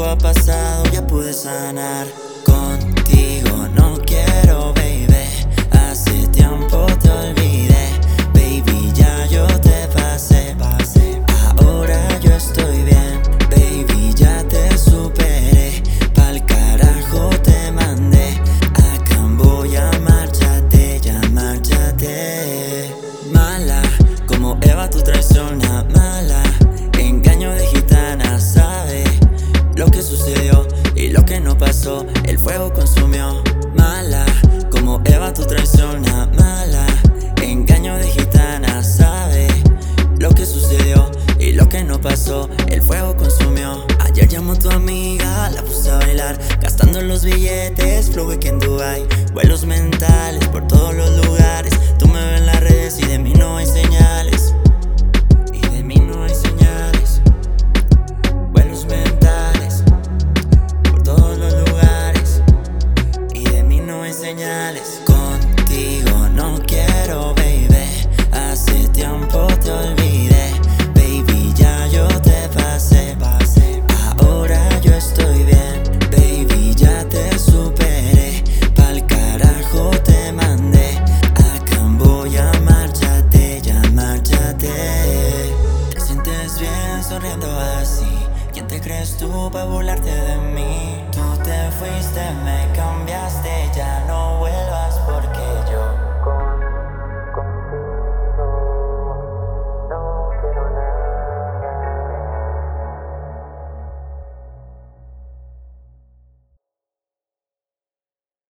ha pasado, ya pude sanar. Contigo no quiero, baby. Hace tiempo te olvidé, baby, ya yo te pasé. Ahora yo estoy bien, baby, ya te superé. Pa'l carajo te mandé, a Camboya, márchate, ya márchate. Mala, como Eva tu traiciona, mala. Engaño de gitana, sabe lo que sucedió y lo que no pasó, el fuego consumió. Mala, como Eva tu traiciona, mala. Engaño de gitana, sabe lo que sucedió y lo que no pasó, el fuego consumió. Ayer llamó tu amiga, la puse a bailar, gastando los billetes, flow en Dubai. Vuelos mentales por todos los lugares, tú me ves en las redes y de mí no hay señal.